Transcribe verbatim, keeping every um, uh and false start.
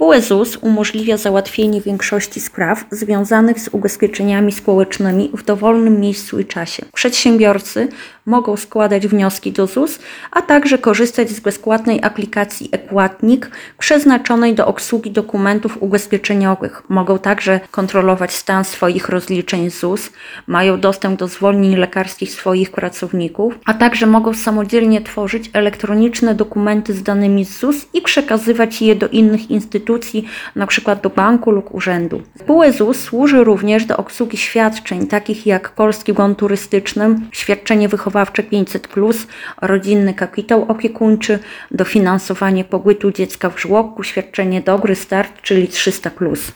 spółę ZUS umożliwia załatwienie większości spraw związanych z ubezpieczeniami społecznymi w dowolnym miejscu i czasie. Przedsiębiorcy mogą składać wnioski do ZUS, a także korzystać z bezpłatnej aplikacji e-Płatnik przeznaczonej do obsługi dokumentów ubezpieczeniowych. Mogą także kontrolować stan swoich rozliczeń z ZUS, mają dostęp do zwolnień lekarskich swoich pracowników, a także mogą samodzielnie tworzyć elektroniczne dokumenty z danymi z ZUS i przekazywać je do innych instytucji, np. do banku lub urzędu. Spółę ZUS służy również do obsługi świadczeń takich jak Polski Bon Turystyczny, świadczenie wychowawcze pięćset plus, rodzinny kapitał opiekuńczy, dofinansowanie pobytu dziecka w żłobku, świadczenie Dobry Start, czyli trzysta plus.